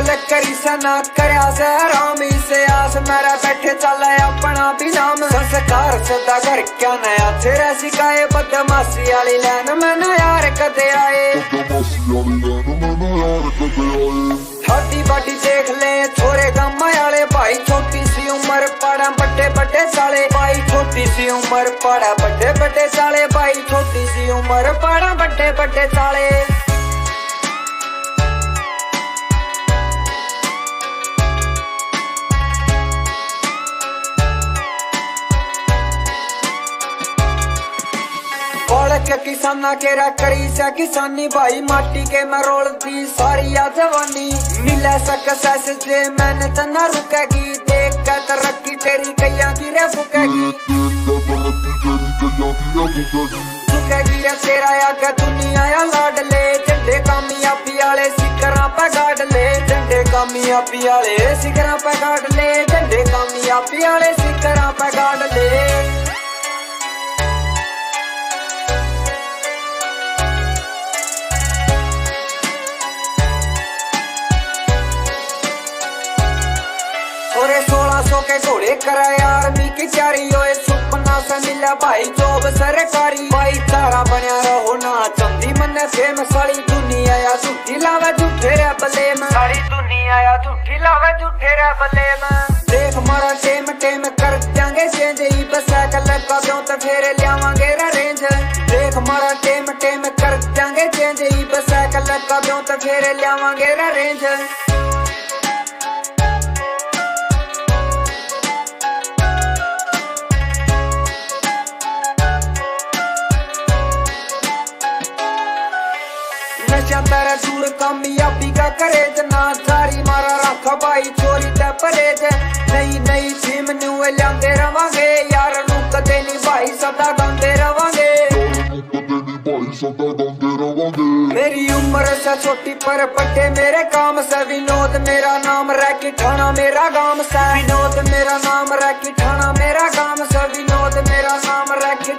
करी सना करया से रामी से आस मेरा बैठे चल अपना भी नाम संस्कार सदा घर क्या नया तेरा सिखाए बदमाशी वाली लैन मैंने यार कदे आए हाथी बाटी देख ले छोरे गम्मा वाले भाई छोटी सी उम्र पड़ा बड़े बड़े साले भाई छोटी सी उम्र पड़ा बड़े बड़े साले भाई छोटी सी उम्र पड़ा बड़े बड़े साले किसाना केरा करी से किसानी भाई माटी के मैं रोलती सारी या जवानी मिले सक्सेस जे मैंने तना रुकेगी देख के तरक्की तेरी कैया की रे फुकेगी फुकेगी रे तेरा आगे दुनिया या लाड ले झंडे कामयाबी वाले सिकरा पे गाड़ ले झंडे कामयाबी वाले सिकरा पे गाड़ ले झंडे कामयाबी वाले सिकरा पे गाड़ ले और 1600 के घोड़े कराए आर्मी की तैयारी होए सुपना से मिला भाई जॉब सरकारी भाई तारा बनया रहो ना चंदी मन्ने फेमस सारी दुनिया या झूठी लावे झूठे रे बले में सारी दुनिया या झूठी लावे झूठे रे बले में देख मारा टेम टेम कर देंगे चेंज ही बस साइकिल का ब्यों तो फेरे लियावांगे रे रेंज देख मारा टेम टेम कर देंगे चेंज ही बस साइकिल का ब्यों तो फेरे लियावांगे रे रेंज तेरा दूर कामयाबी का करे जना सारी मारा रखा भाई चोरी ते परहेज नई नई थीम न्यू लांदे रवांगे यार नू कदे नहीं भाई सदा गांदे रवांगे मेरी उम्र से छोटी पर बड़े मेरे काम से विनोद मेरा नाम रैकी ठाना मेरा गांव से विनोद मेरा नाम रैकी ठाना मेरा गांव से विनोद मेरा नाम रैकी